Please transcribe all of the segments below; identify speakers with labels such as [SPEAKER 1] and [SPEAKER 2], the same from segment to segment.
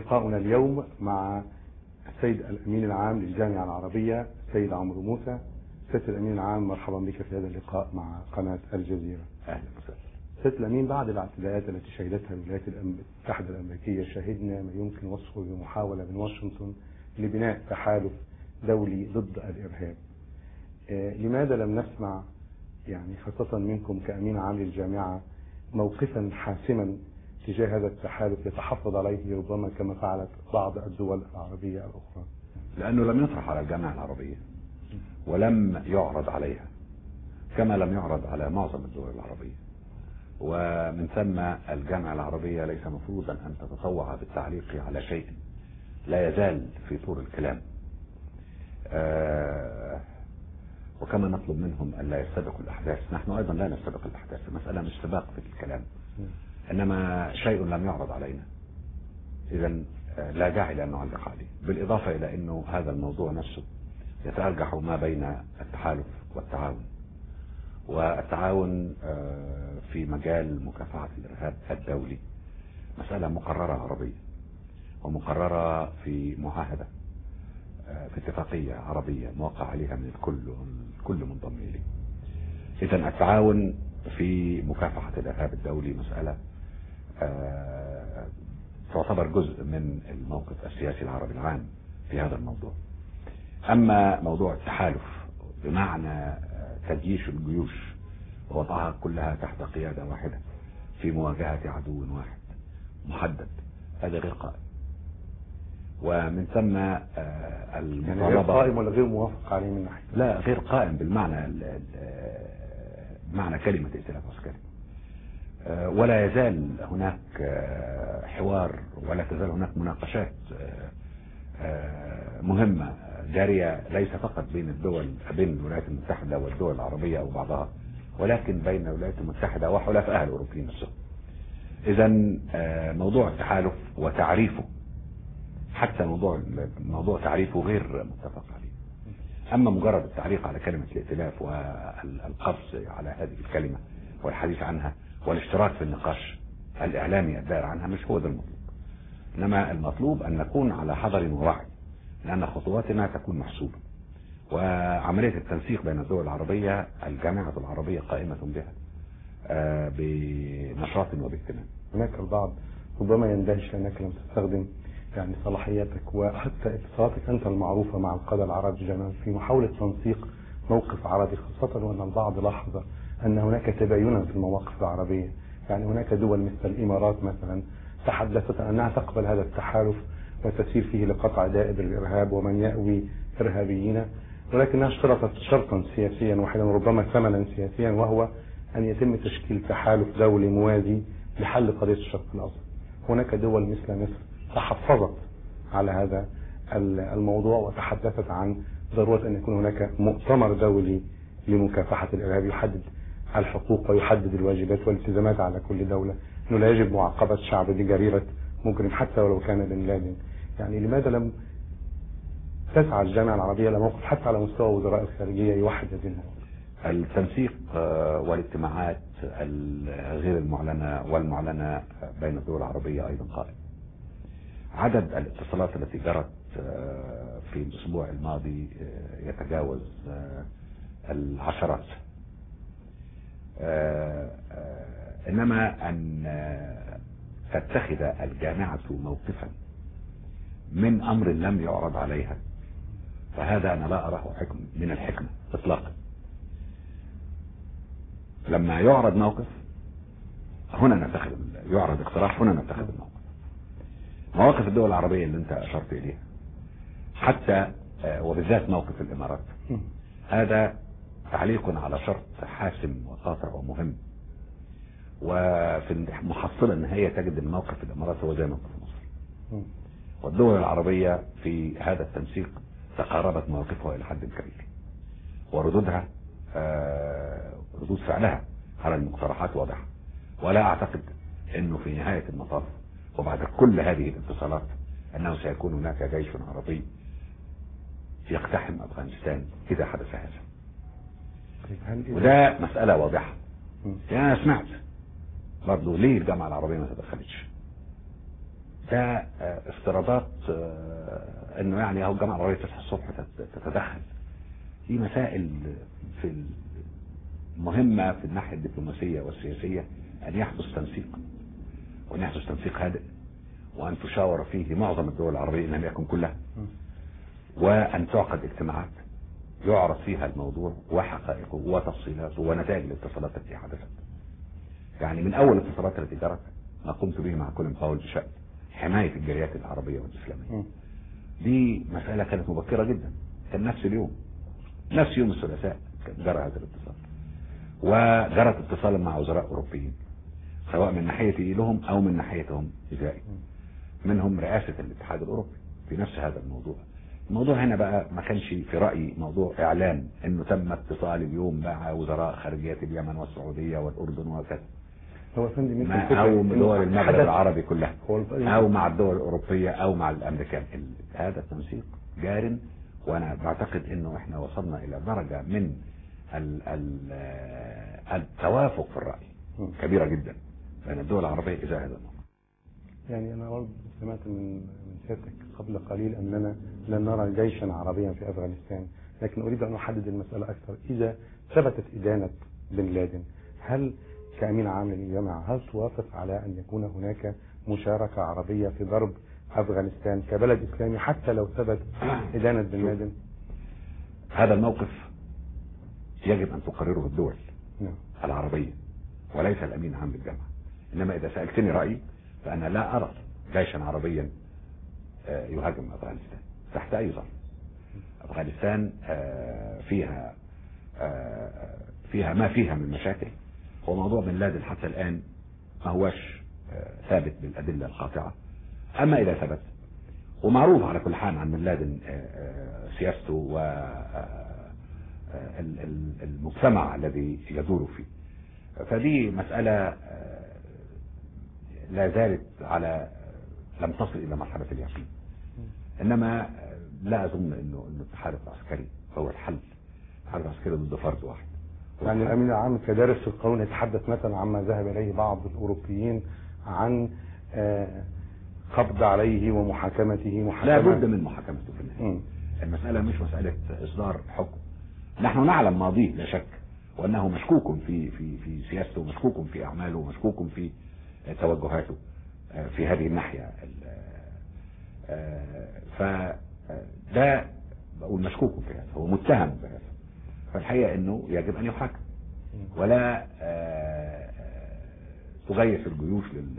[SPEAKER 1] لقاؤنا اليوم مع السيد الأمين العام للجامعة العربية السيد عمرو موسى. سيد الأمين العام، مرحبا بك في هذا اللقاء مع قناة الجزيرة.
[SPEAKER 2] أهلا وسهلا.
[SPEAKER 1] سيد الأمين، بعد الاعتداءات التي شهدتها الولايات المتحدة الأمريكية شهدنا ما يمكن وصفه بمحاولة من واشنطن لبناء تحالف دولي ضد الإرهاب. لماذا لم نسمع خاصة منكم كأمين عام للجامعة موقفا حاسما تجاه هذا التحالف يتحفظ عليه ربما كما فعلت بعض الدول العربية الأخرى؟
[SPEAKER 2] لأنه لم يطرح على الجامعة العربية ولم يعرض عليها كما لم يعرض على معظم الدول العربية، ومن ثم الجامعة العربية ليس مفروضا أن تتطوع بالتعليق على شيء لا يزال في طور الكلام، وكما نطلب منهم أن لا يستبقوا الأحداث، نحن أيضا لا نستبق الأحداث. المسألة مش سباق في الكلام، إنما شيء لم يعرض علينا، إذا لا داعي لأن نعلق عليه. بالإضافة إلى أنه هذا الموضوع نفسه يتأرجح ما بين التحالف والتعاون، والتعاون في مجال مكافحة الإرهاب الدولي مسألة مقررة عربية ومقررة في معاهدة، في اتفاقية عربية موقع عليها من الكل منضم إليه. إذن التعاون في مكافحة الإرهاب الدولي مسألة تعتبر جزء من الموقف السياسي العربي العام في هذا الموضوع. أما موضوع التحالف بمعنى تجيش الجيوش ووضعها كلها تحت قيادة واحدة في مواجهة عدو واحد محدد، هذا غير قائم، ومن ثم
[SPEAKER 1] المطالبة غير قائم ولا غير موافق عليه من ناحية؟
[SPEAKER 2] لا، غير قائم بالمعنى معنى كلمة ائتلاف عسكري، ولا يزال هناك حوار ولا تزال هناك مناقشات مهمة جارية، ليس فقط بين الولايات المتحدة والدول العربية أو بعضها، ولكن بين الولايات المتحدة وحلفائها الأوروبيين نفسهم. إذا موضوع التحالف وتعريفه، حتى موضوع تعريفه غير متفق عليه. أما مجرد التعليق على كلمة الائتلاف والقص على هذه الكلمة والحديث عنها والاشتراك في النقاش الإعلامي الدائر عنها، مش هو ده المطلوب. إنما المطلوب أن نكون على حذر ووعي، لأن خطواتنا تكون محسوبة، وعملية التنسيق بين الدول العربية الجامعة العربية قائمة بها بنشاط وباهتمام.
[SPEAKER 1] هناك البعض ربما يندهش لأنك لم تستخدم صلاحياتك وحتى اتصالاتك أنت المعروفة مع القادة العرب جميعا في محاولة تنسيق موقف عربي، خاصة وأن البعض لاحظ أن هناك تباينا في المواقف العربية. هناك دول مثل الإمارات مثلا تحدثت أنها تقبل هذا التحالف وتسير فيه لقطع دائر الإرهاب ومن يأوي إرهابيين، ولكنها اشترطت شرطا سياسيا واحدا ربما ثمنا سياسيا، وهو أن يتم تشكيل تحالف دولي موازي لحل قضية الشرق الأوسط. هناك دول مثل مصر تحفظت على هذا الموضوع وتحدثت عن ضرورة أن يكون هناك مؤتمر دولي لمكافحة الإرهاب يحدد الحقوق ويحدد الواجبات والالتزامات على كل دولة، أنه لا يجب معاقبة شعب بجريرة مجرم حتى ولو كان بن لادن. لماذا لم تسعى الجامعة العربية لموقف حتى على مستوى وزراء الخارجية يوحد هذه المواقف؟
[SPEAKER 2] التنسيق والاجتماعات غير المعلنة والمعلنة بين الدول العربية أيضا قائم. عدد الاتصالات التي جرت في الأسبوع الماضي يتجاوز العشرات، إنما أن تتخذ الجامعة موقفا من أمر لم يعرض عليها فهذا أنا لا أراه من الحكمة إطلاقا. لما يعرض موقف هنا نتخذ، يعرض اقتراح هنا نتخذ الموقف. مواقف الدول العربية اللي انت أشرت إليها حتى وبالذات موقف الإمارات، هذا تعليق على شرط حاسم وقاطع ومهم، وفي المحصلة النهائية تجد الموقف الإمارات هو زي موقف مصر، والدول العربية في هذا التنسيق تقاربت مواقفها إلى حد كبير، وردودها ردود فعلها على المقترحات واضحة. ولا أعتقد أنه في نهاية المطاف وبعد كل هذه الاتصالات أنه سيكون هناك جيش عربي يقتحم أفغانستان إذا حدث هذا. وده مسألة واضحة. أنا سمعت برضه ليه الجامعة العربية ما تدخلتش؟ ده افتراضات انه يعني اهو الجامعه العربيه تصحى الصبح تتدخل. دي مسائل في مهمه في الناحيه الدبلوماسيه والسياسيه، ان يحدث تنسيق، وان يحدث تنسيق هادئ، وان تشاور فيه معظم الدول العربيه ان لم يكن كلها، وان تعقد اجتماعات يعرض فيها الموضوع وحقائقه وتفصيلاته ونتائج الاتصالات التي حدثت. يعني من اول الاتصالات التي جرت ما قمت به مع كولين باول بشأن حماية الجاليات العربية والإسلامية. دي مسألة كانت مبكرة جدا، كان نفس اليوم، نفس يوم الثلاثاء جرى هذا الاتصال، وجرت اتصالا مع وزراء أوروبيين سواء من ناحيتي لهم أو من ناحيتهم إزائي، منهم رئاسة الاتحاد الأوروبي في نفس هذا الموضوع. الموضوع هنا بقى ما كانش في رأيي موضوع إعلان إنه تم اتصال اليوم مع وزراء خارجية اليمن والسعودية والأردن وكذا،
[SPEAKER 1] هو فندم
[SPEAKER 2] او دول المغرب العربي كلها، او مع الدول الاوروبيه او مع الامريكان. هذا التنسيق جار، وانا بعتقد انه احنا وصلنا الى درجه من التوافق في الراي كبيره جدا بين الدول العربيه اذا هذا الامر.
[SPEAKER 1] يعني انا برضه سمعت من سيادتك قبل قليل اننا لن نرى جيشا عربيا في افغانستان، لكن اريد ان احدد المساله اكثر. اذا ثبتت ادانه بن لادن، هل كأمين عام للجامعة هل توافق على أن يكون هناك مشاركة عربية في ضرب أفغانستان كبلد إسلامي حتى لو ثبت إدانة بن لادن؟
[SPEAKER 2] هذا الموقف يجب أن تقرره الدول العربية وليس الأمين العام للجامعة. إنما إذا سألتني رأيي فأنا لا أرى جيشا عربيا يهاجم أفغانستان تحت أي ظرف. أفغانستان فيها ما فيها من مشاكل، هو موضوع بن لادن حتى الآن ما هوش ثابت بالأدلة القاطعة. أما إذا ثبت، ومعروف على كل حال عن بن لادن سياسته والمجتمع الذي يدور فيه، فدي مسألة لا زالت لم تصل إلى مرحلة اليقين. إنما لا أظن إنه التحالف العسكري هو الحل. التحالف العسكري ضد فرد واحد.
[SPEAKER 1] يعني الأمين العام كدارس في القانون يتحدث مثلا عما ذهب إليه بعض الأوروبيين عن قبض عليه ومحاكمته.
[SPEAKER 2] لا بد من محاكمته في النهاية. المسألة مش مسألة إصدار حكم. نحن نعلم ماضيه لا شك، وأنه مشكوك في سياسته، ومشكوك في أعماله، ومشكوك في توجهاته في هذه الناحية. فده بقول مشكوك في هذا، هو متهم بهذا. فالحقيقة انه يجب ان يحاكم، ولا تغيث الجيوش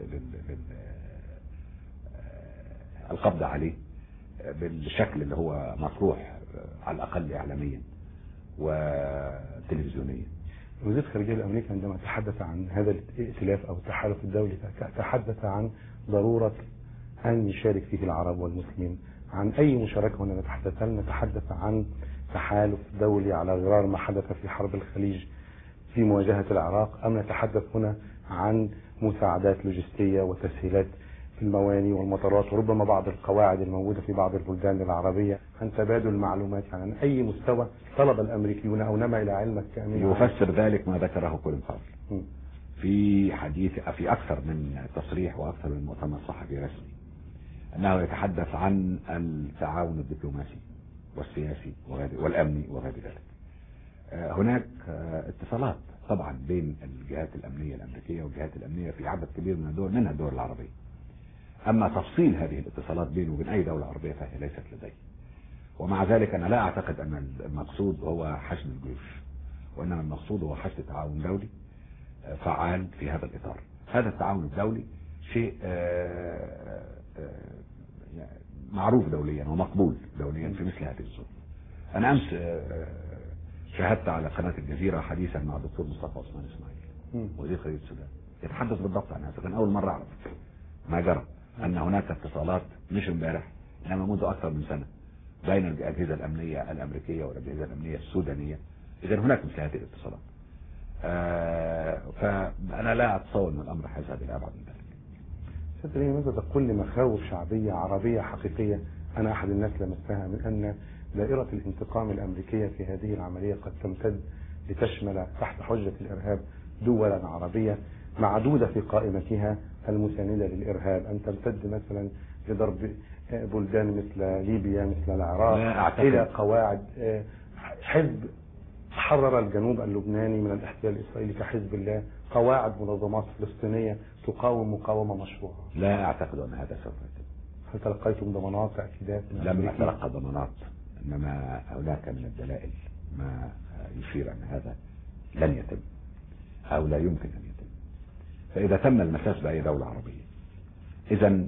[SPEAKER 2] القبض عليه بالشكل اللي هو مطروح على الاقل اعلاميا وتلفزيونيا.
[SPEAKER 1] وزير الخارجية الامريكي عندما تحدث عن هذا الائتلاف او التحالف الدولي تحدث عن ضرورة ان يشارك فيه العرب والمسلمين. عن اي مشاركة هنا نتحدث؟ هل نتحدث عن تحالف دولي على غرار ما حدث في حرب الخليج في مواجهة العراق، أم نتحدث هنا عن مساعدات لوجستية وتسهيلات في المواني والمطارات وربما بعض القواعد الموجودة في بعض البلدان العربية، عن تبادل المعلومات؟ يعني عن أي مستوى طلب الأمريكيون أو نما إلى علمك كأمين؟
[SPEAKER 2] يفسر ذلك ما ذكره كولين باول في حديث في أكثر من تصريح وأكثر من مؤتمر صحفي رسمي، أنه يتحدث عن التعاون الدبلوماسي والسياسي والأمني وغير ذلك. هناك اتصالات طبعا بين الجهات الأمنية الأمريكية والجهات الأمنية في عدد كبير من الدول منها الدول العربية. أما تفصيل هذه الاتصالات بينه وبين أي دولة عربية فهي ليست لدي. ومع ذلك أنا لا أعتقد أن المقصود هو حشد الجيوش، وإنما المقصود هو حشد تعاون دولي فعال في هذا الإطار. هذا التعاون الدولي شيء معروف دوليا ومقبول دوليا في مثل هذه الظروف. أنا أمس شاهدت على قناة الجزيرة حديثا مع الدكتور مصطفى عثمان إسماعيل وزير خارجية السودان، يتحدث بالضبط عن هذا. كان أول مرة أعرف ما جرى، أن هناك اتصالات مش امبارح إنما منذ أكثر من سنة بين الأجهزة الأمنية الأمريكية والأجهزة الأمنية السودانية. إذا هناك مثل هذه الاتصالات. فأنا لا أتصور أن الأمر هيذهب إلى أبعد من ذلك.
[SPEAKER 1] سترين ماذا تقول لمخاوف شعبية عربية حقيقية؟ أنا أحد الناس لمستها من أن دائرة الانتقام الأمريكية في هذه العملية قد تمتد لتشمل تحت حجة الإرهاب دولا عربية معدودة في قائمتها المساندة للإرهاب أن تمتد مثلا لضرب بلدان مثل ليبيا مثل العراق إلى قواعد حزب حرر الجنوب اللبناني من الاحتلال الإسرائيلي كحزب الله، قواعد منظمات فلسطينية تقاوم مقاومة مشروعة؟
[SPEAKER 2] لا أعتقد أن هذا سوف يتم.
[SPEAKER 1] هل تلقيتم ضمانات تأكيدات؟
[SPEAKER 2] لم نتلقى ضمانات، إنما هناك من الدلائل ما يشير أن هذا لن يتم أو لا يمكن أن يتم. فإذا تم المساس بأي دولة عربية إذا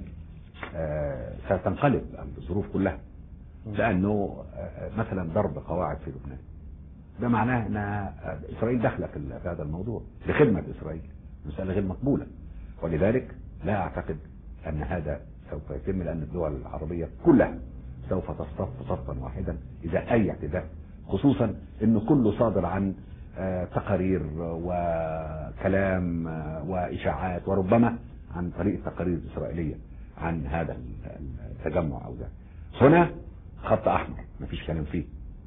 [SPEAKER 2] ستنقلب الظروف كلها، لأنه مثلا ضرب قواعد في لبنان ده معناه أن إسرائيل داخلة في هذا الموضوع لخدمة إسرائيل، مسألة غير مقبولة. ولذلك لا أعتقد أن هذا سوف يتم، لأن الدول العربية كلها سوف تصطف صفا واحدا إذا أي اعتداء، خصوصا أنه كله صادر عن تقارير وكلام وإشاعات، وربما عن طريق التقارير الإسرائيلية عن هذا التجمع أو ده. هنا خط أحمر ما فيش كلام فيه.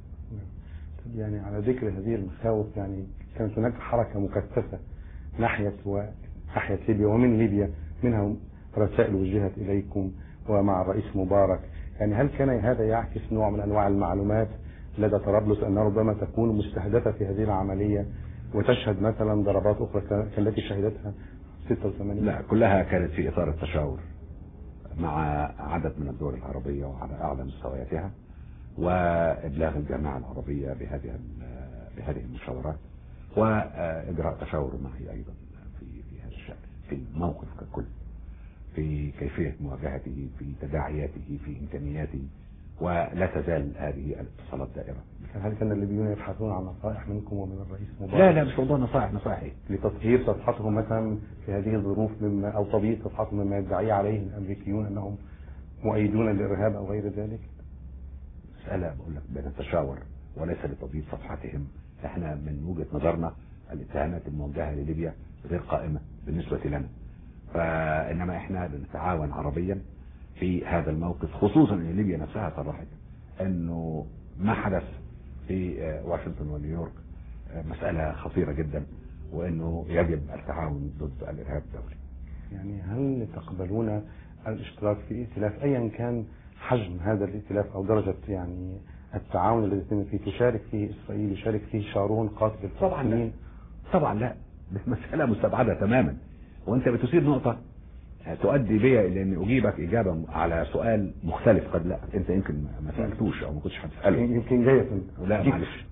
[SPEAKER 1] يعني على ذكر هذه المخاوف، يعني كانت هناك حركة مكثفة ناحية ليبيا ومن ليبيا، منها رسائل وجهت إليكم ومع الرئيس مبارك. يعني هل كان هذا يعكس نوع من أنواع المعلومات لدى طرابلس أنها ربما تكون مستهدفة في هذه العملية وتشهد مثلا ضربات أخرى كالتي شهدتها 86؟
[SPEAKER 2] لا، كلها كانت في إطار التشاور مع عدد من الدول العربية وعلى أعلى مستوياتها، وإبلاغ الجامعة العربية بهذه المشاورات، وإجراء تشاور معي أيضا في هذا الشأن، في الموقف ككل، في كيفية مواجهته، في تداعياته، في إمكانياته، ولا تزال هذه الاتصالات دائرة.
[SPEAKER 1] هل كان الليبيون يبحثون عن نصائح منكم ومن الرئيس مبارك؟
[SPEAKER 2] لا مش موضوع نصائح ايه؟
[SPEAKER 1] لتطهير صفحتهم مثلا في هذه الظروف مما او تبييض صفحتهم مما يدعي عليه الامريكيون انهم مؤيدون للارهاب او غير ذلك؟
[SPEAKER 2] مسألة بقول لك بنتشاور وليس لتبييض صفحتهم. احنا من وجهة نظرنا الاتهامات الموجهة لليبيا غير قائمة بالنسبة لنا، فانما احنا بنتعاون عربيا في هذا الموقف، خصوصا ان ليبيا نفسها صرحت انه ما حدث في واشنطن ونيويورك مسألة خطيرة جدا، وانه يجب التعاون ضد الارهاب الدولي.
[SPEAKER 1] يعني هل تقبلون الاشتراك في ائتلاف ايا كان حجم هذا الائتلاف او درجة يعني التعاون الذي يتم فيه؟ تشارك فيه اسرائيل، يشارك فيه شارون قاتل الفلسطينيين؟
[SPEAKER 2] طبعا لا، مسألة مستبعدة تماما. وانت بتثير نقطة تؤدي بي الى اني اجيبك اجابة على سؤال مختلف قد لا انت يمكن ما سألتوش او ما كنتش هتسأله،
[SPEAKER 1] يمكن جاية
[SPEAKER 2] لا معلش.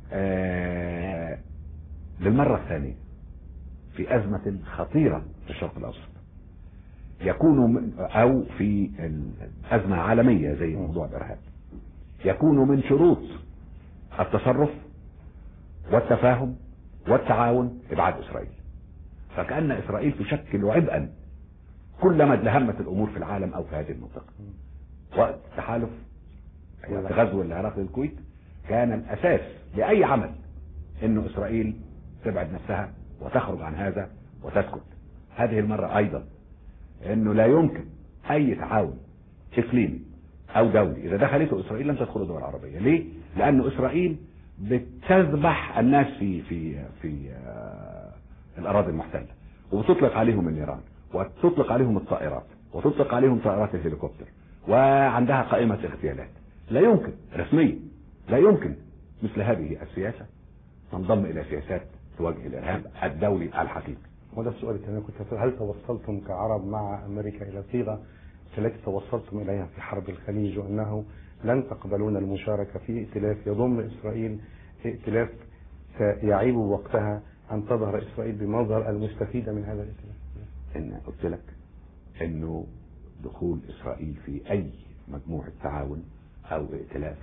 [SPEAKER 2] للمرة الثانية في أزمة خطيرة في الشرق الأوسط يكون أو في أزمة عالمية زي موضوع الإرهاب، يكون من شروط التصرف والتفاهم والتعاون إبعاد إسرائيل. فكأن إسرائيل تشكل عبئا كلما ازدهمت الأمور في العالم أو في هذه المنطقة. وقت تحالف غزو العراق للكويت كان الأساس لأي عمل إنه إسرائيل تبعد نفسها وتخرج عن هذا وتسكت. هذه المرة أيضا إنه لا يمكن أي تعاون إقليمي أو دولي إذا دخلته إسرائيل لن تدخل الدول العربية. ليه؟ لأنه إسرائيل بتذبح الناس في الأراضي المحتلة، وبتطلق عليهم النيران، وتطلق عليهم الطائرات، وتطلق عليهم طائرات الهليكوبتر، وعندها قائمة اغتيالات. لا يمكن رسميا، لا يمكن مثل هذه السياسة تنضم إلى سياسات تواجه الإرهاب الدولي الحقيقي.
[SPEAKER 1] وده السؤال الثاني كنت هل توصلتم كعرب مع أمريكا إلى صيغة التي توصلتم إليها في حرب الخليج، وأنه لن تقبلون المشاركة في ائتلاف يضم إسرائيل، ائتلاف يعيب وقتها أن تظهر إسرائيل بمظهر المستفيدة من هذا الائتلاف؟
[SPEAKER 2] إن قلت لك إنه دخول إسرائيل في أي مجموعة تعاون أو ائتلاف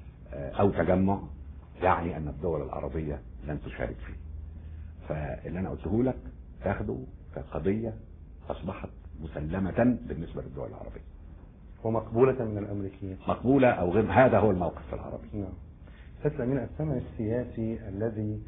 [SPEAKER 2] أو تجمع يعني أن الدول العربية لن تشارك فيه. فاللي أنا قلته لك تاخده كقضية أصبحت مسلمة بالنسبة للدول العربية
[SPEAKER 1] ومقبولة من الأمريكيين،
[SPEAKER 2] مقبولة أو غير. هذا هو الموقف العربي.
[SPEAKER 1] نعم. سيد أمين، الثمن السياسي الذي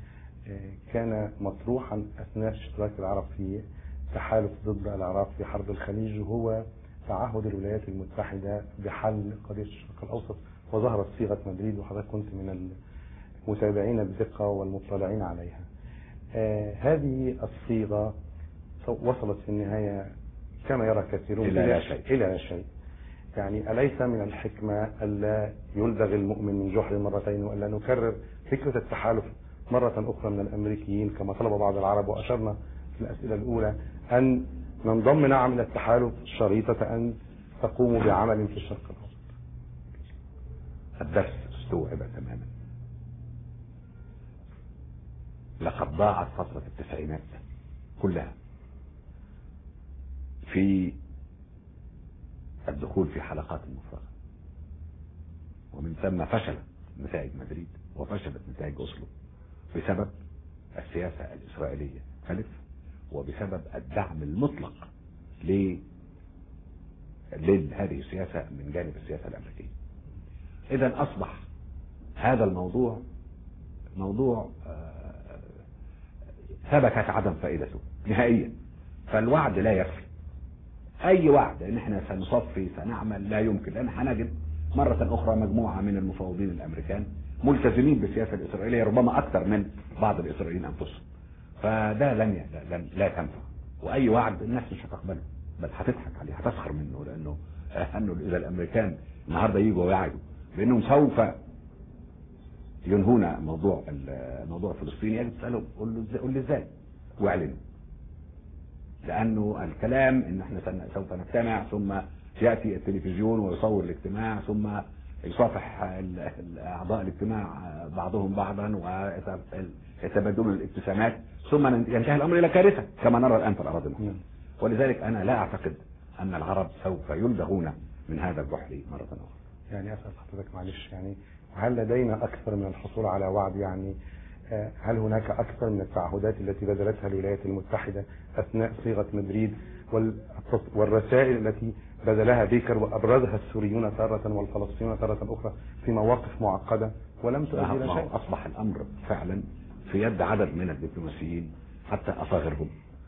[SPEAKER 1] كان مطروحا أثناء اشتراك العرب في تحالف ضد العراق في حرب الخليج هو تعهد الولايات المتحدة بحل قضية الشرق الأوسط، وظهرت صيغة مدريد وحضرتك كنت من المتابعين بدقة والمطلعين عليها. هذه الصيغة وصلت في النهاية كما يرى كثيرون
[SPEAKER 2] إلى لا
[SPEAKER 1] شيء. يعني أليس من الحكمة ألا يلدغ المؤمن من جحر مرتين، وألا نكرر فكرة التحالف مرة أخرى من الأمريكيين كما طلب بعض العرب؟ وأشرنا في الأسئلة الأولى أن ننضم نعم إلى التحالف شريطة أن تقوموا بعمل في الشرق الأوسط.
[SPEAKER 2] الدرس استوعب تماما. لقد ضاعت فترة التسعينات كلها في الدخول في حلقات المفرغة، ومن ثم فشلت نتائج مدريد وفشلت نتائج أوسلو بسبب السياسة الإسرائيلية خلف، وبسبب الدعم المطلق لهذه السياسة من جانب السياسة الأمريكية. إذا أصبح هذا الموضوع موضوع ثبتت عدم فائدته نهائيا. فالوعد لا يكفي، أي وعد إن احنا سنصفي سنعمل لا يمكن، لأن هنجد مرة أخرى مجموعة من المفوضين الأمريكان ملتزمين بالسياسة الإسرائيلية ربما أكثر من بعض الإسرائيليين أنفسهم. فده لا تنفع، وأي وعد الناس مش هتقبله، بل هتضحك عليه، هتسخر منه، لأنه إذا الأمريكان النهارده يجوا ويعدوا بأنهم سوف ينهون موضوع الفلسطيني، يجب تسألهم قول لي إزاي واعلنوا. لأنه الكلام إن احنا سوف نجتمع، ثم يأتي التلفزيون ويصور الاجتماع، ثم يصافح أعضاء الاجتماع بعضهم بعضا ويتبادلون الابتسامات، ثم ينتهي الأمر إلى كارثة كما نرى الآن في الأراضي المصرية. ولذلك أنا لا أعتقد أن العرب سوف يلدغون من هذا البحر مرة أخرى.
[SPEAKER 1] يعني أسأل حضرتك معلش، يعني هل لدينا أكثر من الحصول على وعد؟ يعني هل هناك أكثر من التعهدات التي بذلتها الولايات المتحدة أثناء صيغة مدريد والرسائل التي بذلها بيكر وأبرزها السوريون تارة والفلسطينيون تارة أخرى في مواقف معقدة ولم تؤدي إلى شيء؟
[SPEAKER 2] أصبح الأمر فعلا في يد عدد من الدبلوماسيين حتى أصاغرهم،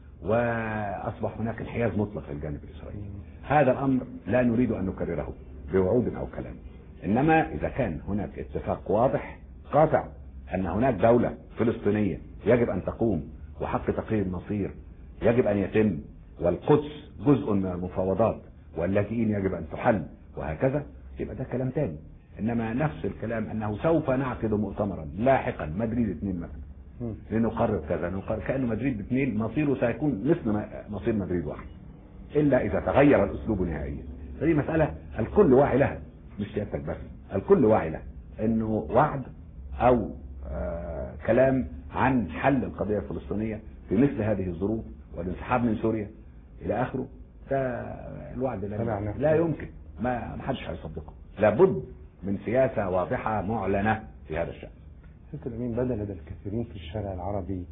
[SPEAKER 2] وأصبح هناك انحياز مطلق في الجانب الإسرائيلي. هذا الأمر لا نريد أن نكرره بوعود أو كلام، إنما إذا كان هناك اتفاق واضح قاطع أن هناك دولة فلسطينية يجب أن تقوم، وحق تقرير المصير يجب أن يتم، والقدس جزء من المفاوضات، واللاجئين يجب أن تحل، وهكذا، يبقى ده كلام تاني. إنما نفس الكلام أنه سوف نعقد مؤتمرا لاحقا مدريد 2 مثلا لنقرر كذا، كأنه مدريد 2 مصيره سيكون مثل مصير مدريد 1 إلا إذا تغير الأسلوب نهائيا. فدي مسألة الكل واعي لها، مش سيادتك بس، الكل واعي لها، إنه وعد أو كلام عن حل القضية الفلسطينية في مثل هذه الظروف والانسحاب من سوريا إلى آخره، ده الوعد لا يمكن، ما حدش هيصدقه. لابد من سياسة واضحة معلنة في هذا الشأن.
[SPEAKER 1] سيادة الأمين، بدأ لدى الكثيرين في الشارع العربي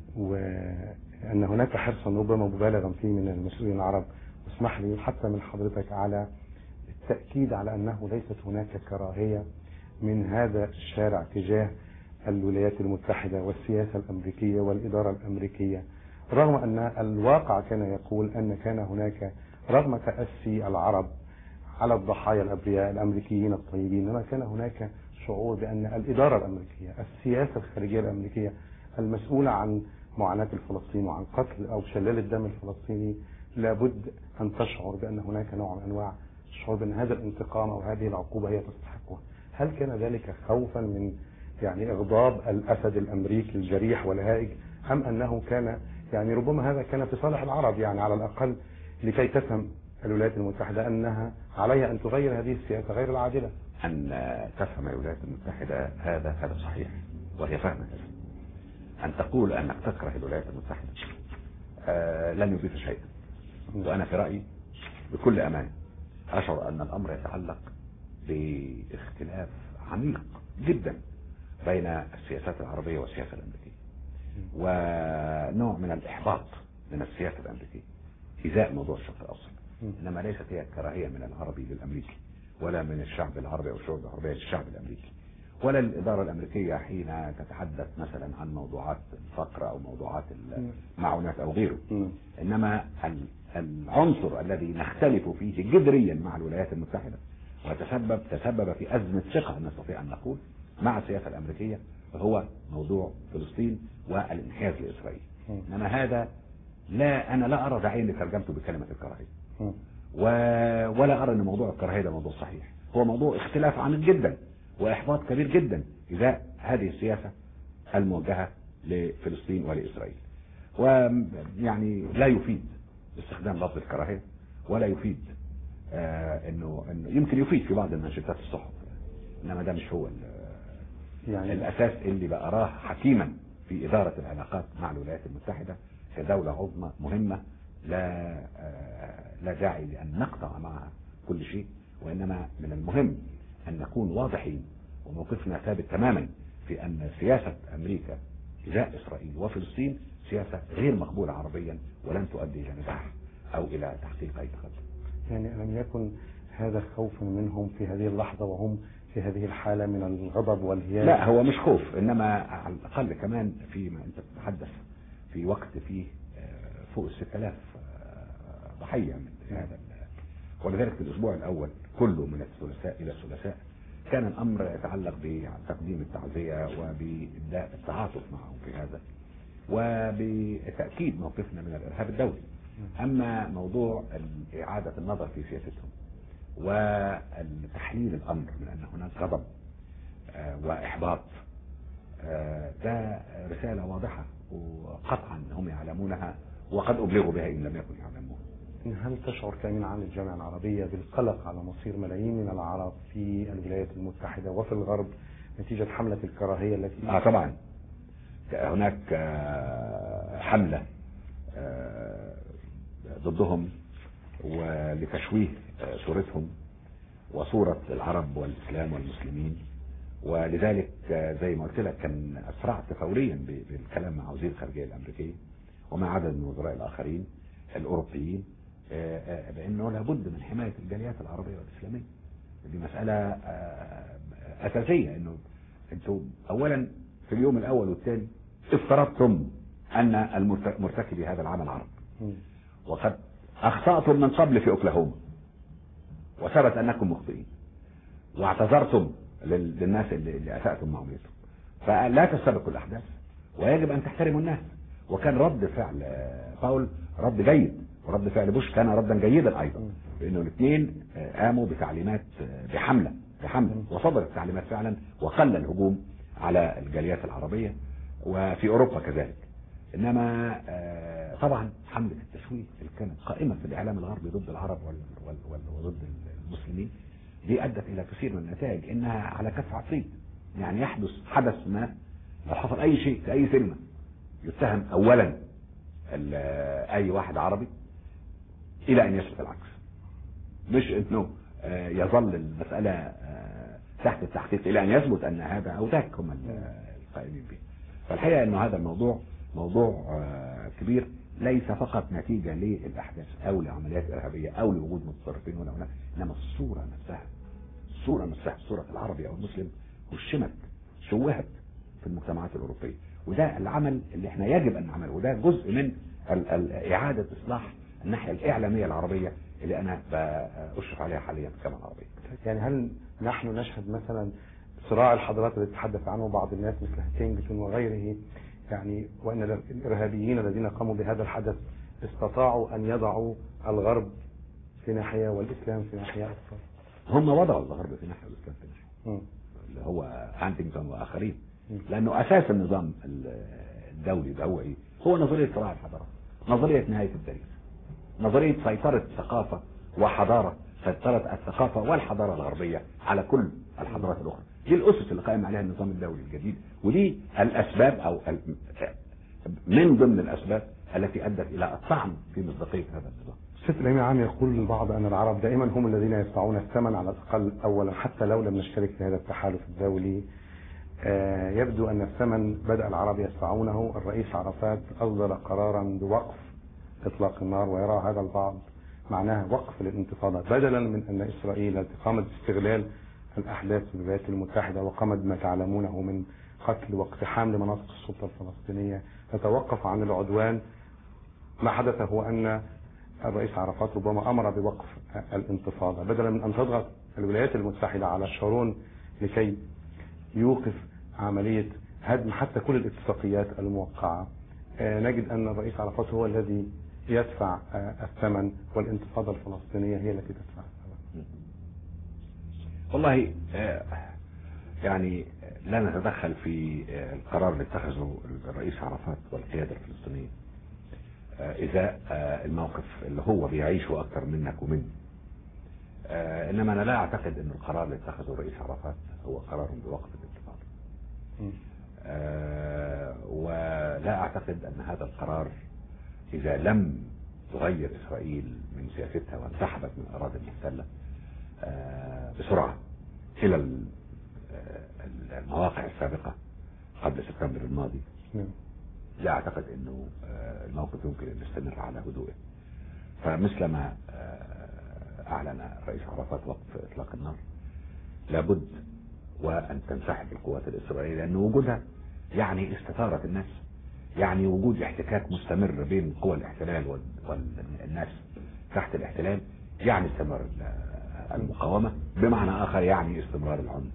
[SPEAKER 1] وأن هناك حرصا ربما مبالغا فيه من المسؤولين العرب، واسمح لي حتى من حضرتك على التأكيد على أنه ليست هناك كراهية من هذا الشارع تجاه الولايات المتحدة والسياسة الأمريكية والإدارة الأمريكية، رغم أن الواقع كان يقول أن كان هناك رغم تأسي العرب على الضحايا الأبرياء الأمريكيين الطيبين، إنما كان هناك شعور بأن الإدارة الأمريكية، السياسة الخارجية الأمريكية المسؤولة عن معاناة الفلسطينيين وعن قتل أو شلال الدم الفلسطيني لابد أن تشعر بأن هناك نوع من أنواع الشعور بأن هذا الانتقام أو هذه العقوبة هي تستحقها. هل كان ذلك خوفا من يعني إغضاب الأسد الأمريكي الجريح والهائج، أم أنه كان يعني ربما هذا كان في صالح العرب، يعني على الأقل لكي تفهم الولايات المتحدة أنها عليها أن تغير هذه السياسة غير العادلة؟
[SPEAKER 2] أن تفهم الولايات المتحدة هذا صحيح، وهي فاهمة هذا. أن تقول أنك تكره الولايات المتحدة لن يضيف شيئا. وأنا في رأيي بكل أمانة أشعر أن الأمر يتعلق باختلاف عميق جدا بين السياسات العربية والسياسة الأمريكية، ونوع من الإحباط من السياسة الأمريكية إزاء موضوع الشرق الأوسط. إنما ليست هي كراهية من العربي للأمريكي، ولا من الشعب العربي أو الشعوب العربية للشعب الأمريكي، ولا الإدارة الأمريكية حين تتحدث مثلا عن موضوعات الفقر أو موضوعات المعونات أو غيره. إنما العنصر الذي نختلف فيه جذريا مع الولايات المتحدة وتسبب في أزمة ثقة نستطيع أن نقول مع السياسة الأمريكية هو موضوع فلسطين والانحياز لإسرائيل. إنما هذا لا انا لا ارى داعيا لترجمته بكلمه الكراهيه،
[SPEAKER 1] مم.
[SPEAKER 2] ولا ارى ان موضوع الكراهيه ده موضوع صحيح. هو موضوع اختلاف عميق جدا واحباط كبير جدا ازاء هذه السياسه الموجهه لفلسطين ولاسرائيل. ويعني لا يفيد استخدام لفظ الكراهيه، ولا يفيد انه يمكن يفيد في بعض المنشطات الصحف، انما ده مش هو يعني الاساس اللي بقراه حكيما في اداره العلاقات مع الولايات المتحده كدوله عظمى مهمه لا داعي لان نقطع معها كل شيء، وانما من المهم ان نكون واضحين وموقفنا ثابت تماما في ان سياسه امريكا ازاء اسرائيل وفلسطين سياسه غير مقبوله عربيا ولن تؤدي الى نجاح او الى تحقيق اي تقدم.
[SPEAKER 1] يعني لم يكن هذا خوف منهم في هذه اللحظة وهم في هذه الحالة من الغضب والهياج؟
[SPEAKER 2] لا هو مش خوف، انما على الاقل كمان فيما انت بتتحدث في وقت فيه فوق 6000 ضحية من هذا، ولذلك في الاسبوع الاول كله من الثلاثاء الى الثلاثاء كان الامر يتعلق بتقديم التعزية وبإبداء التعاطف معهم في هذا وبتأكيد موقفنا من الارهاب الدولي. اما موضوع اعادة النظر في سياستهم وتحليل الامر من ان هناك غضب واحباط، ده رسالة واضحة وقطعا هم يعلمونها وقد ابلغوا بها ان لم يكن يعلموها.
[SPEAKER 1] هل تشعر كأمين عام الجامعة العربية بالقلق على مصير ملايين من العرب في الولايات المتحدة وفي الغرب نتيجة حملة الكراهية التي
[SPEAKER 2] طبعا هناك حملة ضدهم ولتشويه صورتهم وصورة العرب والإسلام والمسلمين، ولذلك زي ما قلت لك كان أسرعت فوريا بالكلام مع وزير الخارجية الأمريكي ومع عدد من الوزراء الآخرين الأوروبيين بأنه لابد من حماية الجاليات العربية والإسلامية. دي مسألة أساسية، أنه أنتم أولا في اليوم الأول والثاني افترضتم أن المرتكبي هذا العمل عرب، وقد أخطأتم من قبل في أوكلاهوما وثبت أنكم مخطئين واعتذرتم للناس اللي أسأتم معاملتهم، فلا تستبقوا الأحداث ويجب أن تحترموا الناس. وكان رد فعل باول رد جيد، ورد فعل بوش كان ردا جيدا أيضا، لأنه الاثنين قاموا بتعليمات بحملة وصدرت التعليمات فعلا وقل الهجوم على الجاليات العربية وفي أوروبا كذلك. إنما طبعا حملة التشويه اللي كانت قائمة في الإعلام الغربي ضد العرب وضد المسلمين دي أدت إلى كثير من النتائج، إنها على كف عصيب. يعني حدث ما لو حصل أي شيء في أي سينما يتهم أولا أي واحد عربي إلى أن يثبت العكس، مش إنه يظل المسألة تحت التحقيق إلى أن يثبت أن هذا أو ذاك هم القائمين به. فالحقيقة أنه هذا موضوع كبير، ليس فقط نتيجة للأحداث أو لعمليات إرهابية أو لوجود متطرفين هنا هناك، إنما الصورة نفسها صورة العربي أو المسلم شوهت في المجتمعات الأوروبية. وده العمل اللي احنا يجب أن نعمله، وده جزء من إعادة إصلاح الناحية الإعلامية العربية اللي أنا بأشرف عليها حاليا في الجامعة العربية.
[SPEAKER 1] يعني هل نحن نشهد مثلا صراع الحضارات التي تحدث عنه بعض الناس مثل كينغتون وغيره، يعني وأن الإرهابيين الذين قاموا بهذا الحدث استطاعوا أن يضعوا الغرب في ناحية والإسلام في ناحية أكثر؟
[SPEAKER 2] هم وضعوا الغرب في ناحية والإسلام في ناحية، اللي هو هانتنجتون وآخرين، لأنه أساس النظام الدولي ده هو نظرية صراع الحضارات، نظرية نهاية التاريخ، نظرية سيطرة ثقافة وحضارة، سيطرة الثقافة والحضارة الغربية على كل الحضارات الأخرى. دي الأسس اللي قائم عليها النظام الدولي الجديد، ودي الأسباب أو من ضمن الأسباب التي أدت إلى الطعن في مصداقية هذا النظام.
[SPEAKER 1] السيد الأمين عام يقول البعض أن العرب دائما هم الذين يدفعون الثمن على الأقل أولا حتى لو لم نشترك في هذا التحالف الدولي. يبدو أن الثمن بدأ العرب يدفعونه. الرئيس عرفات أصدر قرارا بوقف إطلاق النار، ويرى هذا البعض معناها وقف للانتفاضة، بدلا من أن إسرائيل التي قامت باستغلال الأحداث في الولايات المتحدة وقامت بما تعلمونه من قتل واقتحام لمناطق السلطة الفلسطينية تتوقف عن العدوان. ما حدث هو أن الرئيس عرفات ربما أمر بوقف الانتفاضة بدلا من أن تضغط الولايات المتحدة على شارون لكي يوقف عملية هدم حتى كل الاتفاقيات الموقعة نجد أن الرئيس عرفات هو الذي يدفع الثمن، والانتفاضة الفلسطينية هي التي تدفع الثمن.
[SPEAKER 2] والله يعني لا نتدخل في القرار اللي اتخذه الرئيس عرفات والقيادة الفلسطينية إذا الموقف اللي هو بيعيشه أكثر منك ومني. إنما أنا لا أعتقد أن القرار اللي اتخذه الرئيس عرفات هو قرار بوقت الانتفاضة. ولا أعتقد أن هذا القرار إذا لم تغير إسرائيل من سياستها وانسحبت من الأراضي المحتلة بسرعة إلى المواقع السابقة قبل سبتمبر الماضي، لا أعتقد أنه الموقف يمكن أن يستمر على هدوءه. فمثلما أعلن الرئيس عرفات وقف إطلاق النار، لابد وأن تنسحب القوات الإسرائيلية، لأن وجودها يعني استثارة الناس، يعني وجود احتكاك مستمر بين قوى الاحتلال والناس تحت الاحتلال، يعني استمرار المقاومة، بمعنى آخر يعني استمرار العنف.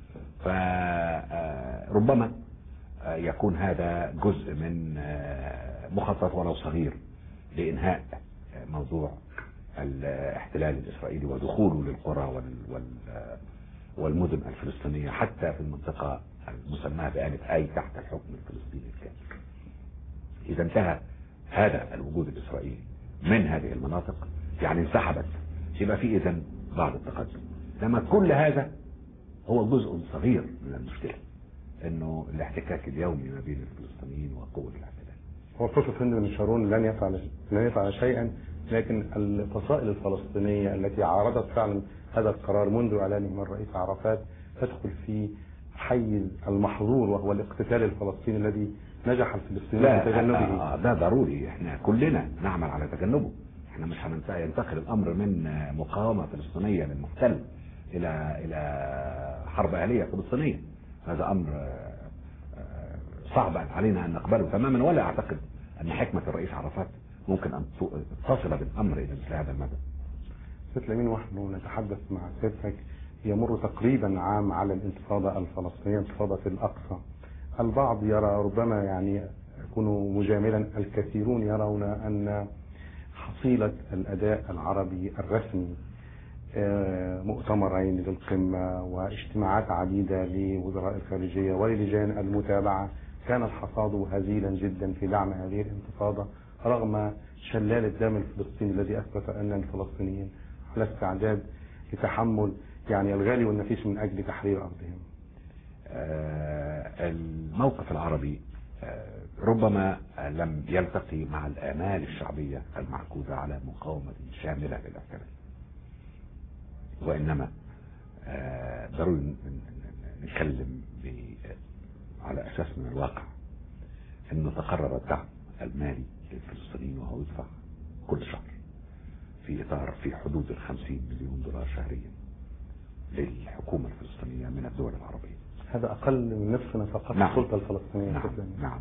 [SPEAKER 2] فربما يكون هذا جزء من مخطط ولو صغير لإنهاء موضوع الاحتلال الإسرائيلي ودخوله للقرى والمدن الفلسطينية، حتى في المنطقة المسماة بآلة آي تحت الحكم الفلسطيني الكامل. إذا انتهى هذا الوجود الإسرائيلي من هذه المناطق، يعني انسحبت، يبقى في إذن بعض التقدم. لما كل هذا هو جزء صغير من المشكلة، انه الاحتكاك اليومي ما بين الفلسطينيين وقوة الاحتلال.
[SPEAKER 1] هو الفرصة ان شارون لن يفعل شيئا، لكن الفصائل الفلسطينية التي عارضت فعلا هذا القرار منذ اعلانه من الرئيس عرفات تدخل في حيز المحظور، وهو الاقتتال الفلسطيني الذي نجح الفلسطينيين في تجنبه.
[SPEAKER 2] ده ضروري، احنا كلنا نعمل على تجنبه. احنا مش ينتقل الامر من مقاومة فلسطينية للمحتل الى حرب اهلية فلسطينية. هذا امر صعب علينا ان نقبله تماما، ولا اعتقد ان حكمة الرئيس عرفات ممكن ان تصل بالامر الى مثل هذا المدى.
[SPEAKER 1] سيد لمين، ونحن نتحدث مع سيادتك يمر تقريبا عام على الانتفاضة الفلسطينية، انتفاضة الاقصى. البعض يرى، ربما يعني يكون مجاملا، الكثيرون يرون ان حصيلة الاداء العربي الرسمي مؤتمرين للقمة واجتماعات عديدة لوزراء الخارجية وللجان المتابعة كان الحصاد هزيلا جدا في دعم هذه الانتفاضة، رغم شلال الدم الفلسطيني الذي أثبت أن الفلسطينيين على استعداد لتحمل يعني الغالي والنفيس من أجل تحرير أرضهم.
[SPEAKER 2] الموقف العربي ربما لم يلتقي مع الآمال الشعبية المعكوفة على مقاومة شاملة للاحتلال، وإنما ضروري نتكلم على أساس من الواقع أنه تقرر الدعم المالي للفلسطينيين، وهو يدفع كل شهر في حدود 50 مليون دولار شهريا للحكومة الفلسطينية من الدول العربية.
[SPEAKER 1] هذا أقل من نصف نفقات السلطة الفلسطينية.
[SPEAKER 2] نعم.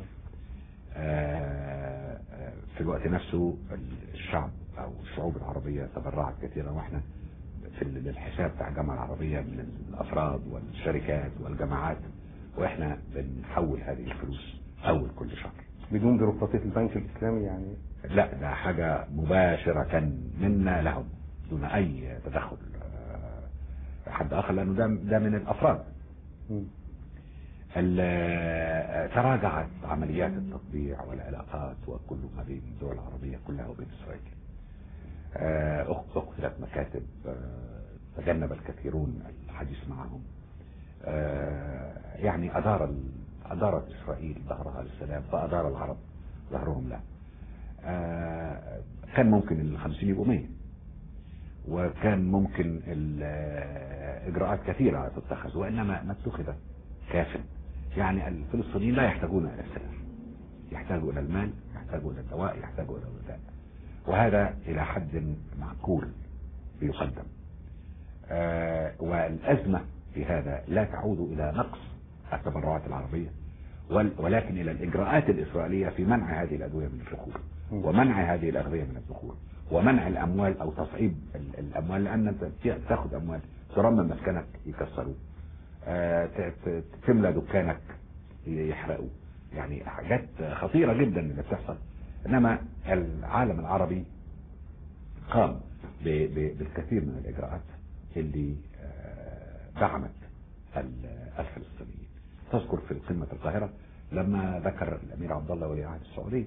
[SPEAKER 2] في الوقت نفسه الشعب أو الشعوب العربية تبرعت كثيرا، وإحنا في الحساب بتاع الجامعة العربية من الأفراد والشركات والجماعات، وإحنا بنحول هذه الفلوس أول كل شهر
[SPEAKER 1] بدون بيروقراطية البنك الإسلامي يعني.
[SPEAKER 2] لا، ده حاجة مباشرة منا لهم دون أي تدخل حد آخر، لأنه ده من الأفراد. تراجعت عمليات التطبيع والعلاقات وكل ما بين الدول العربية كلها وبين إسرائيل. أقفلت مكاتب، تجنب الكثيرون الحديث معهم. يعني أدارت إسرائيل ظهرها للسلام، فأدار العرب ظهرهم له. كان ممكن 50 يبقوا 100، وكان ممكن إجراءات كثيرة تتخذ، وإنما ما اتخذ كافٍ. يعني الفلسطينيين لا يحتاجون إلى السلاح، يحتاجوا إلى المال، يحتاجوا إلى الدواء، يحتاجوا إلى الغذاء، وهذا إلى حد معقول بيقدم. والأزمة في هذا لا تعود إلى نقص التبرعات العربية، ولكن إلى الإجراءات الإسرائيلية في منع هذه الأدوية من الدخول، ومنع هذه الأغذية من الدخول، ومنع الأموال أو تصعيب الأموال، لأن أنت تأخذ أموال ترمم مسكنك يكسروا، تملى دكانك يحرقوا، يعني حاجات خطيرة جدا اللي بتحصل. انما العالم العربي قام بالكثير من الاجراءات اللي دعمت الفلسطينيين. تذكر في قمة القاهرة لما ذكر الامير عبد الله ولي عهد السعودي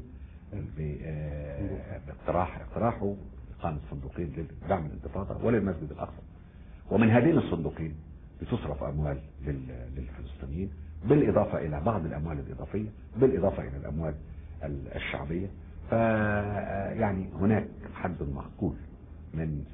[SPEAKER 2] باقتراحه اقامة صندوقين لدعم الانتفاضة وللمسجد الاقصى، ومن هذين الصندوقين بتصرف اموال للفلسطينيين بالاضافة الى بعض الاموال الاضافية، بالاضافة الى الاموال الشعبية. يعني هناك حد معقول من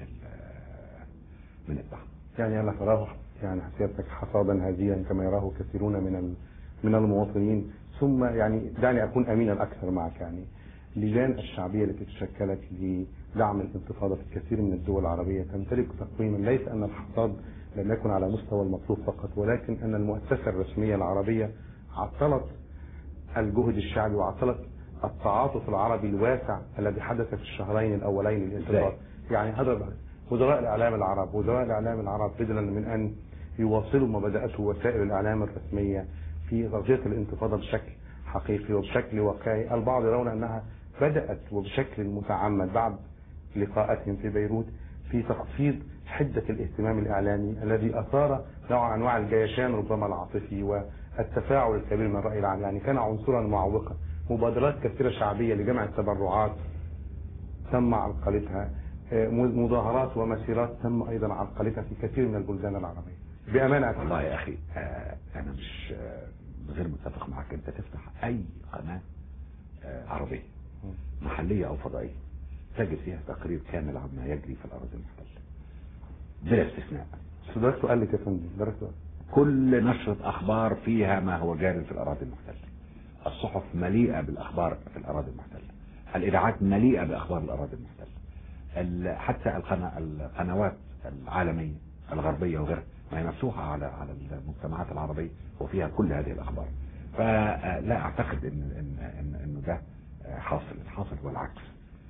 [SPEAKER 2] الدعم.
[SPEAKER 1] يعني ألا تراه يعني سيادتك حصادا هاديا كما يراه كثيرون من المواطنين؟ ثم يعني دعني أكون أمينا أكثر معك، يعني اللجان الشعبية التي تشكلت لدعم الانتفاضة في الكثير من الدول العربية تمتلك تقويما ليس أن الحصاد لم يكن على مستوى المطلوب فقط، ولكن أن المؤسسة الرسمية العربية عطلت الجهد الشعبي وعطلت التعاطف العربي الواسع الذي حدث في الشهرين الأولين للانتفاضة. يعني هذا وزراء الإعلام العرب بدلا من أن يواصلوا ما بدأته وسائل الإعلام الرسمية في تغطية الانتفاضة بشكل حقيقي وبشكل واقعي، البعض يرون أنها بدأت وبشكل متعمد بعد لقاءاتهم في بيروت في تخفيض حدة الاهتمام الإعلامي الذي أثار نوع من أنواع الجيشان ربما العاطفي والتفاعل الكبير من الرأي العام. يعني كان عنصرا معوقا. مبادرات كثيرة شعبية لجمع التبرعات تم عرقلتها، مظاهرات ومسيرات تم ايضا عرقلتها في كثير من البلدان العربيه. بامانه
[SPEAKER 2] والله يا اخي انا مش غير متفق معك. انت تفتح اي قناه عربيه محليه او فضائيه تجد فيها تقرير كامل عما يجري في الاراضي المحتله بلا استثناء.
[SPEAKER 1] درست قال لك يا فندم، درست
[SPEAKER 2] كل نشرة اخبار فيها ما هو جاري في الاراضي المحتله. الصحف مليئه بالاخبار في الاراضي المحتله، الاذاعات مليئه باخبار الاراضي المحتله، حتى القنوات العالمية الغربية وغيرها ما هي مفتوحة على المجتمعات العربية وفيها كل هذه الأخبار. فلا أعتقد إنه ده حاصل. الحاصل هو العكس،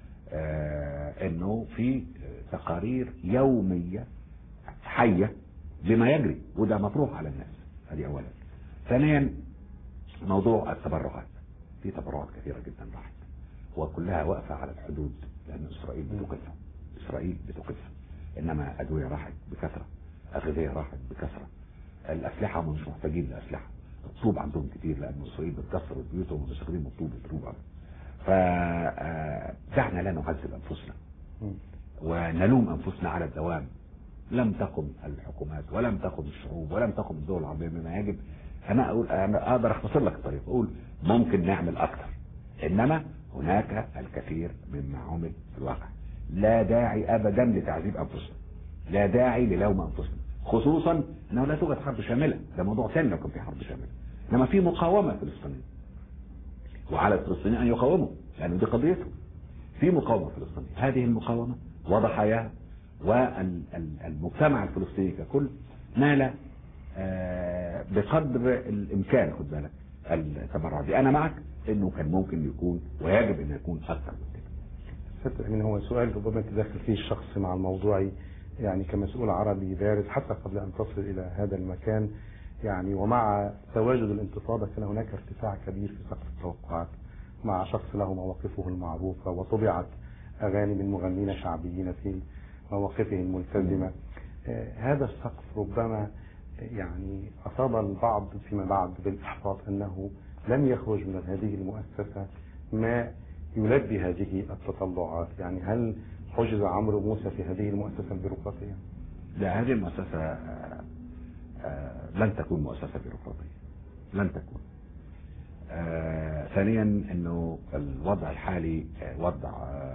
[SPEAKER 2] إنه في تقارير يومية حية بما يجري، وده مطروح على الناس. هذه أولا. ثانيا موضوع التبرعات، في تبرعات كثيرة جدا راحت وكلها واقفة على الحدود لأن إسرائيل بتوقفها. إنما أدوية راحت بكثرة، أغذية راحت بكثرة، الأسلحة هم مش محتاجين لأسلحة، الطوب عندهم كتير لأن إسرائيل بتكسر بيوتهم ومستخدمين الطوب يضربوا. فدعنا لا نعذب أنفسنا ونلوم أنفسنا على الدوام. لم تقم الحكومات ولم تقم الشعوب ولم تقم الدول العربية بما يجب. أنا أقدر أختصر لك الطريق، أقول ممكن نعمل أكثر، إنما هناك الكثير مما عمل في الواقع. لا داعي ابدا لتعذيب انفسنا، لا داعي للوم انفسنا، خصوصا انه لا توجد حرب شامله. ده موضوع ثاني لو كان في حرب شامله، انما في مقاومه فلسطينيه وعلى الفلسطينيين ان يقاوموا لان دي قضيتهم. في مقاومه فلسطينيه، هذه المقاومه وضحاياها والمجتمع الفلسطيني ككل نال بقدر الامكان. خد بالك التبرع دي انا معك انه كان ممكن يكون ويجب ان يكون اكثر من كده.
[SPEAKER 1] ستر أمين، هو سؤال ربما تدخل فيه الشخص مع الموضوع، يعني كمسؤول عربي بارز حتى قبل أن تصل إلى هذا المكان، يعني ومع تواجد الانتفاضة كان هناك ارتفاع كبير في سقف التوقعات مع شخص له مواقفه المعروفة، وطبعت أغاني من مغنين شعبيين في مواقفه الملتزمة. هذا السقف ربما يعني أصاب البعض فيما بعد بالإحباط أنه لم يخرج من هذه المؤسسة ما يلبي هذه التطلعات. يعني هل حجز عمرو موسى في هذه المؤسسة البيروقراطية؟
[SPEAKER 2] لا، هذه المؤسسة لن تكون مؤسسة بيروقراطية، لن تكون. ثانيا انه الوضع الحالي وضع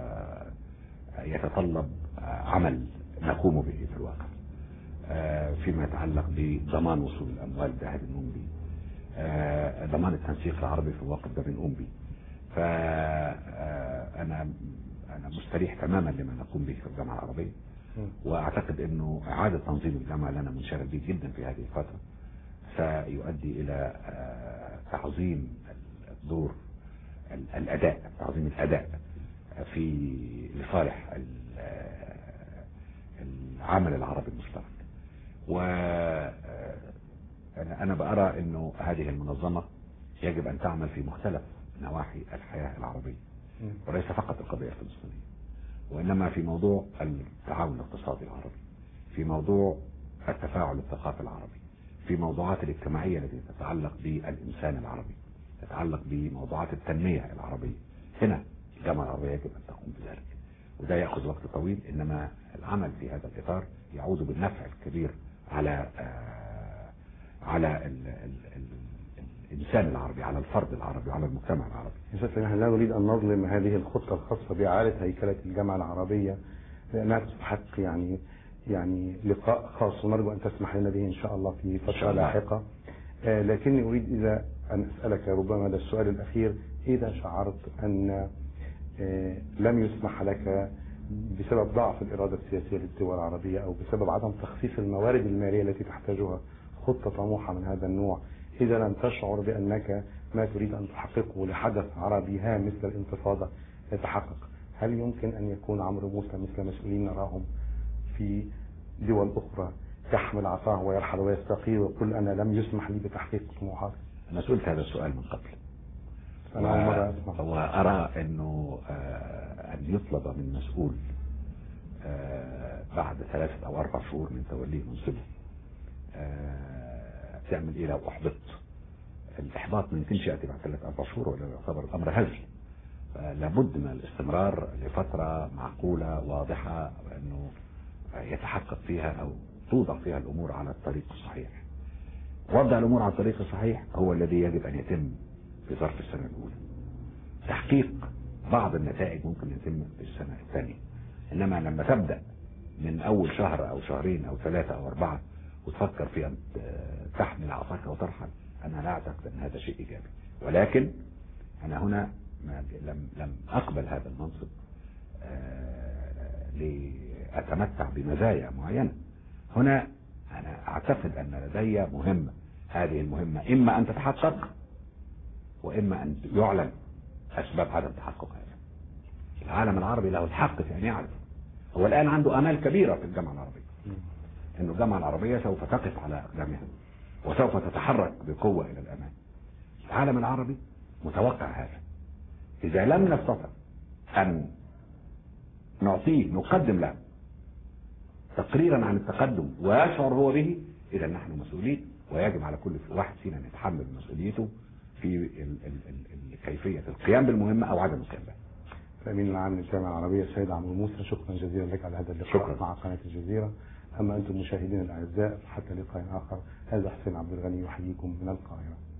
[SPEAKER 2] يتطلب عمل نقوم به في الواقع فيما يتعلق بضمان وصول الاموال، ده بنقوم به. ضمان التنسيق العربي في الواقع ده بنقوم به. فانا مستريح تماما لما نقوم به في الجامعه العربيه، واعتقد انه اعاده تنظيم الجامعه اللي انا منشغل به جدا في هذه الفتره سيؤدي الى تعظيم الدور الاداء، تعظيم الاداء في لصالح العمل العربي المشترك. وانا بأرى انه هذه المنظمه يجب أن تعمل في مختلف نواحي الحياة العربية، وليس فقط القضية الفلسطينية، وإنما في موضوع التعاون الاقتصادي العربي، في موضوع التفاعل الثقافي العربي، في موضوعات الاجتماعية التي تتعلق بالإنسان العربي، تتعلق بموضوعات التنمية العربية. هنا الجامعة العربية يجب أن تقوم بذلك، وده يأخذ وقت طويل، إنما العمل في هذا الإطار يعود بالنفع الكبير على الإنسان العربي، على الفرد العربي، وعلى المجتمع العربي.
[SPEAKER 1] نحن لا نريد أن نظلم هذه الخطة الخاصة بإعادة هيكلة الجامعة العربية، لأنها تستحق يعني لقاء خاص، ونرجو أن تسمح لنا به إن شاء الله في فترة لاحقة. لكني أريد إذا أن أسألك ربما هذا السؤال الأخير: إذا شعرت أن لم يسمح لك بسبب ضعف الإرادة السياسية للدول العربية، أو بسبب عدم تخصيص الموارد المالية التي تحتاجها خطة طموحة من هذا النوع، إذا لم تشعر بأنك ما تريد أن تحققه لحدث عربي هام مثل الانتفاضة يتحقق، هل يمكن أن يكون عمرو موسى مثل مسؤولين نراهم في دول أخرى يحمل عصاه ويرحل ويستقيل ويقول أنا لم يسمح لي بتحقيق طموحاتي؟
[SPEAKER 2] أنا سئلت هذا السؤال من قبل، وأرى أنه أن يطلب من مسؤول بعد 3 أو 4 شهور من توليه منصبه تعمل إيه لو أحبطت. الإحباط ما يمكنش يأتي بعد 3 أو 4 شهور، ولا يعتبر الأمر هزل. لابد من الاستمرار لفترة معقولة واضحة، أنه يتحقق فيها أو توضع فيها الأمور على الطريق الصحيح. وضع الأمور على الطريق الصحيح هو الذي يجب أن يتم في ظرف السنة الأولى. تحقيق بعض النتائج ممكن يتم في السنة الثانية، إنما لما تبدأ من أول شهر أو شهرين أو 3 أو 4 وتفكر في أن تحمل عصاك وترحل، أنا لا أعتقد أن هذا شيء إيجابي. ولكن أنا هنا لم أقبل هذا المنصب لأتمتع بمزايا معينة. هنا أنا أعتقد أن لدي مهمة، هذه المهمة إما أن تتحقق وإما أن يعلن أسباب عدم تحققها. العالم العربي له الحق في أن يعرف. هو الآن عنده آمال كبيرة في الجامعة العربية، إنه الجامعة العربية سوف تقف على أقدامها وسوف تتحرك بقوة إلى الأمام. العالم العربي متوقع هذا. إذا لم نستطع أن نعطيه، نقدم له تقريرا عن التقدم ويشعر هو به، إذا نحن مسؤولين، ويجب على كل واحد فينا أن يتحمل مسؤوليته في كيفية القيام بالمهمة أو عدم القيام بها.
[SPEAKER 1] الأمين العام للجامعة العربية السيد عمرو موسى، شكرا جزيلا لك على هذا اللقاء مع قناة الجزيرة. أما أنتم مشاهدين الأعزاء، حتى لقاء آخر، هذا حسين عبد الغني يحييكم من القاهرة.